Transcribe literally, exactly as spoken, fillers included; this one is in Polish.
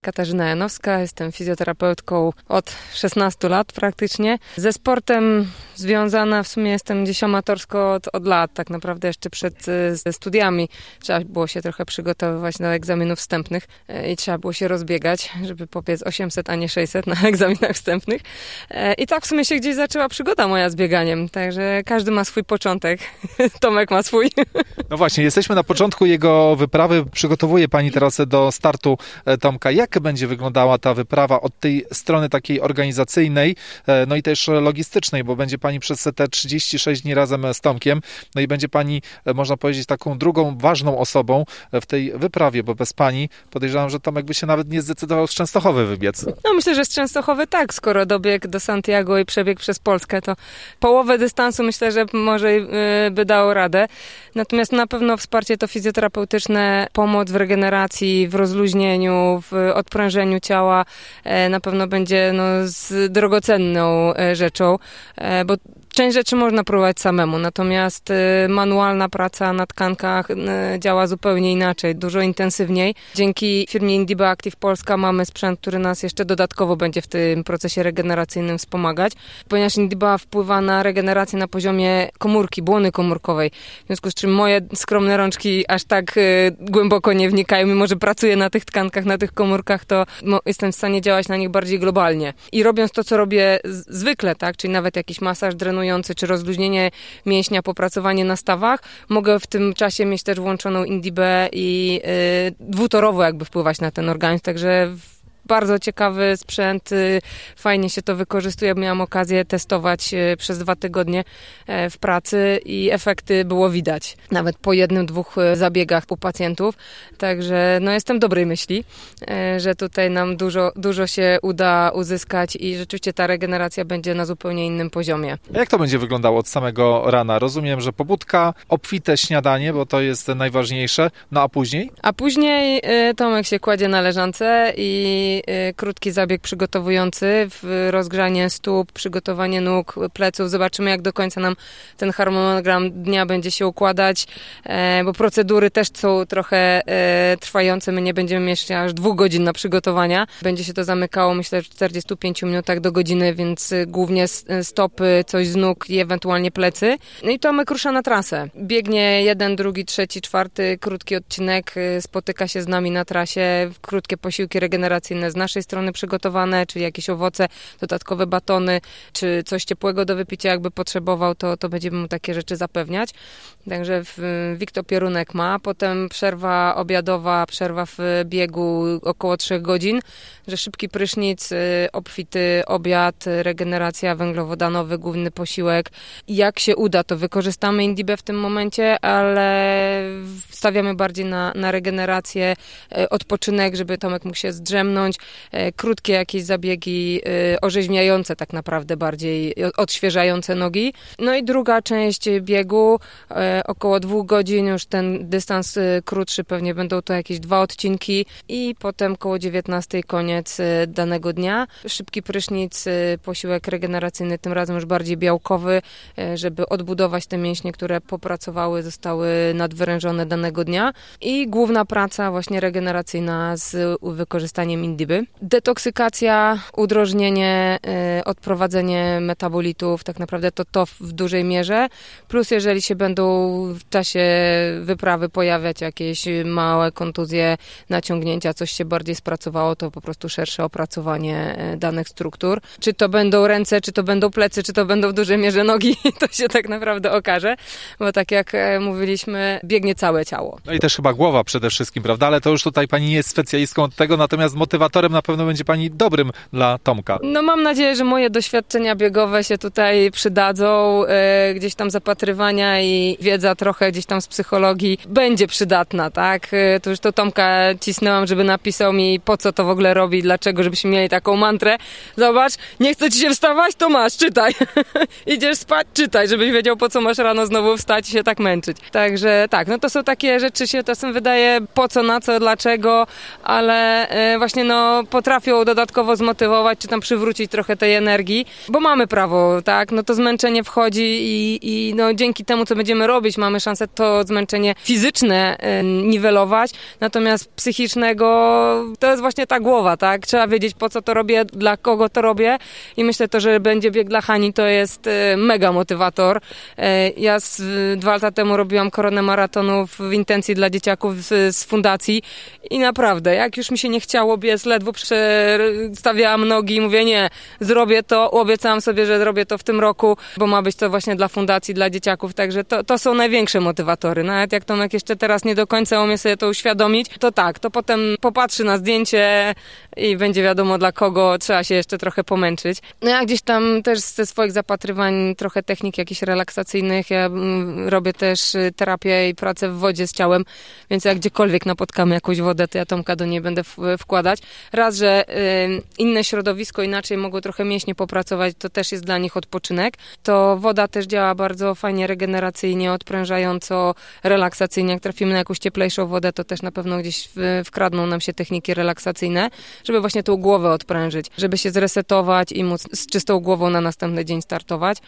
Katarzyna Janowska, jestem fizjoterapeutką od szesnastu lat praktycznie. Ze sportem związana w sumie jestem gdzieś amatorsko od, od lat, tak naprawdę jeszcze przed ze studiami. Trzeba było się trochę przygotowywać do egzaminów wstępnych i trzeba było się rozbiegać, żeby pobiec osiemset, a nie sześćset na egzaminach wstępnych. I tak w sumie się gdzieś zaczęła przygoda moja z bieganiem, także każdy ma swój początek. Tomek ma swój. No właśnie, jesteśmy na początku jego wyprawy. Przygotowuje Pani teraz do startu Tomka. Jak będzie wyglądała ta wyprawa od tej strony takiej organizacyjnej, no i też logistycznej, bo będzie Pani przez te trzydzieści sześć dni razem z Tomkiem, no i będzie Pani, można powiedzieć, taką drugą ważną osobą w tej wyprawie, bo bez Pani podejrzewam, że Tomek by się nawet nie zdecydował z Częstochowy wybiec. No myślę, że z Częstochowy tak, skoro dobiegł do Santiago i przebiegł przez Polskę, to połowę dystansu myślę, że może by dało radę. Natomiast na pewno wsparcie to fizjoterapeutyczne, pomoc w regeneracji, w rozluźnieniu, w odprężeniu ciała na pewno będzie no, z drogocenną rzeczą, bo część rzeczy można próbować samemu, natomiast manualna praca na tkankach działa zupełnie inaczej, dużo intensywniej. Dzięki firmie Indiba Active Polska mamy sprzęt, który nas jeszcze dodatkowo będzie w tym procesie regeneracyjnym wspomagać, ponieważ Indiba wpływa na regenerację na poziomie komórki, błony komórkowej, w związku z czym moje skromne rączki aż tak głęboko nie wnikają, mimo że pracuję na tych tkankach, na tych komórkach, to jestem w stanie działać na nich bardziej globalnie. I robiąc to, co robię zwykle, tak, czyli nawet jakiś masaż drenujący, czy rozluźnienie mięśnia, popracowanie na stawach, mogę w tym czasie mieć też włączoną Indibę i yy, dwutorowo jakby wpływać na ten organizm, także bardzo ciekawy sprzęt, fajnie się to wykorzystuje. Miałam okazję testować przez dwa tygodnie w pracy i efekty było widać. Nawet po jednym, dwóch zabiegach u pacjentów. Także no jestem dobrej myśli, że tutaj nam dużo, dużo się uda uzyskać i rzeczywiście ta regeneracja będzie na zupełnie innym poziomie. A jak to będzie wyglądało od samego rana? Rozumiem, że pobudka, obfite śniadanie, bo to jest najważniejsze, no a później? A później Tomek się kładzie na leżance i krótki zabieg przygotowujący, rozgrzanie stóp, przygotowanie nóg, pleców. Zobaczymy, jak do końca nam ten harmonogram dnia będzie się układać, bo procedury też są trochę trwające. My nie będziemy mieć aż dwóch godzin na przygotowania. Będzie się to zamykało, myślę, w czterdziestu pięciu minutach do godziny, więc głównie stopy, coś z nóg i ewentualnie plecy. No i Tomek rusza na trasę. Biegnie jeden, drugi, trzeci, czwarty, krótki odcinek, spotyka się z nami na trasie, krótkie posiłki regeneracyjne z naszej strony przygotowane, czyli jakieś owoce, dodatkowe batony, czy coś ciepłego do wypicia, jakby potrzebował, to, to będziemy mu takie rzeczy zapewniać. Także wiktopierunek ma, potem przerwa obiadowa, przerwa w biegu około trzech godzin, że szybki prysznic, obfity obiad, regeneracja, węglowodanowy, główny posiłek. Jak się uda, to wykorzystamy Indibę w tym momencie, ale stawiamy bardziej na, na regenerację, odpoczynek, żeby Tomek mógł się zdrzemnąć, krótkie jakieś zabiegi orzeźwiające tak naprawdę bardziej, odświeżające nogi. No i druga część biegu, około dwóch godzin, już ten dystans krótszy, pewnie będą to jakieś dwa odcinki i potem koło dziewiętnastej koniec danego dnia. Szybki prysznic, posiłek regeneracyjny, tym razem już bardziej białkowy, żeby odbudować te mięśnie, które popracowały, zostały nadwyrężone danego dnia i główna praca właśnie regeneracyjna z wykorzystaniem Indiby. Detoksykacja, udrożnienie, odprowadzenie metabolitów, tak naprawdę to to w dużej mierze. Plus jeżeli się będą w czasie wyprawy pojawiać jakieś małe kontuzje, naciągnięcia, coś się bardziej spracowało, to po prostu szersze opracowanie danych struktur. Czy to będą ręce, czy to będą plecy, czy to będą w dużej mierze nogi, to się tak naprawdę okaże, bo tak jak mówiliśmy, biegnie całe ciało. No i też chyba głowa przede wszystkim, prawda? Ale to już tutaj Pani nie jest specjalistką od tego, natomiast motywatorem na pewno będzie Pani dobrym dla Tomka. No mam nadzieję, że moje doświadczenia biegowe się tutaj przydadzą, yy, gdzieś tam zapatrywania i wiedza trochę gdzieś tam z psychologii będzie przydatna, tak? Yy, to już to Tomka cisnęłam, żeby napisał mi, po co to w ogóle robi, dlaczego, żebyśmy mieli taką mantrę. Zobacz, nie chce ci się wstawać, to masz, czytaj. Idziesz spać, czytaj, żebyś wiedział, po co masz rano znowu wstać i się tak męczyć. Także tak, no to są takie rzeczy, się czasem wydaje po co, na co, dlaczego, ale yy, właśnie no no, potrafią dodatkowo zmotywować, czy tam przywrócić trochę tej energii, bo mamy prawo, tak, no to zmęczenie wchodzi i, i no dzięki temu, co będziemy robić, mamy szansę to zmęczenie fizyczne y, niwelować, natomiast psychicznego to jest właśnie ta głowa, tak, trzeba wiedzieć, po co to robię, dla kogo to robię i myślę to, że będzie bieg dla Hani, to jest y, mega motywator. Y, ja z, y, dwa lata temu robiłam koronę maratonu w intencji dla dzieciaków z, z fundacji i naprawdę, jak już mi się nie chciało biec, ledwo przestawiałam nogi i mówię, nie, zrobię to, obiecałam sobie, że zrobię to w tym roku, bo ma być to właśnie dla fundacji, dla dzieciaków, także to, to są największe motywatory. Nawet jak Tomek jeszcze teraz nie do końca umie sobie to uświadomić, to tak, to potem popatrzy na zdjęcie i będzie wiadomo dla kogo, trzeba się jeszcze trochę pomęczyć. No ja gdzieś tam też ze swoich zapatrywań trochę technik jakichś relaksacyjnych, ja robię też terapię i pracę w wodzie z ciałem, więc jak gdziekolwiek napotkamy jakąś wodę, to ja Tomka do niej będę w, wkładać. Raz, że y, inne środowisko, inaczej mogą trochę mięśnie popracować, to też jest dla nich odpoczynek. To woda też działa bardzo fajnie regeneracyjnie, odprężająco, relaksacyjnie. Jak trafimy na jakąś cieplejszą wodę, to też na pewno gdzieś w, wkradną nam się techniki relaksacyjne, żeby właśnie tą głowę odprężyć, żeby się zresetować i móc z czystą głową na następny dzień startować.